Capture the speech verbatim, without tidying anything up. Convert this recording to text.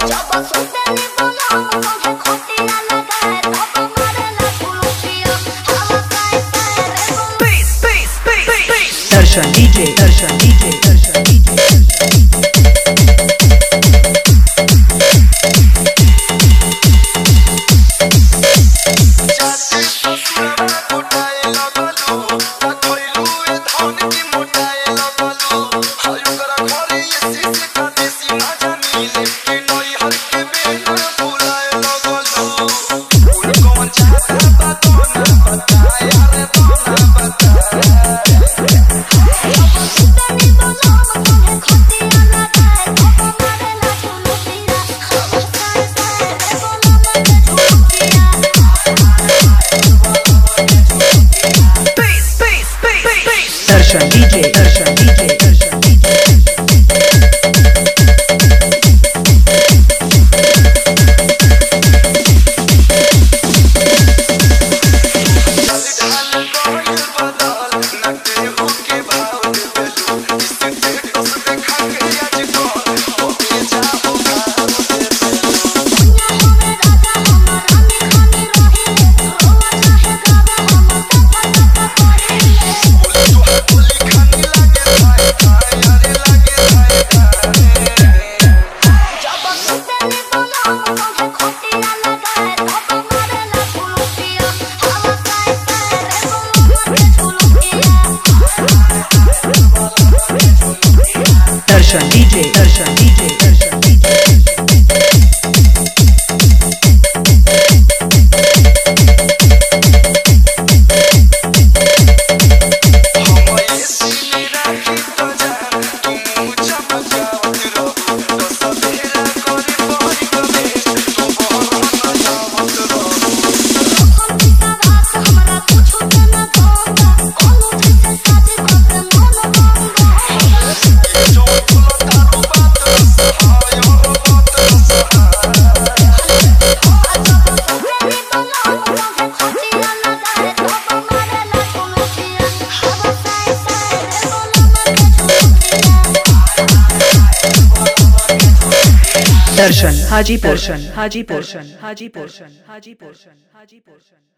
दर्शन डीजे दर्शन डीजे दर्शन डीजे दर्शन डीजे दर्शन डीजे दर्शन डीजे दर्शन डीजे दर्शन डीजे दर्शन डीजे दर्शन हाजीपुर दर्शन हाजीपुर दर्शन हाजीपुर दर्शन हाजीपुर दर्शन हाजीपुर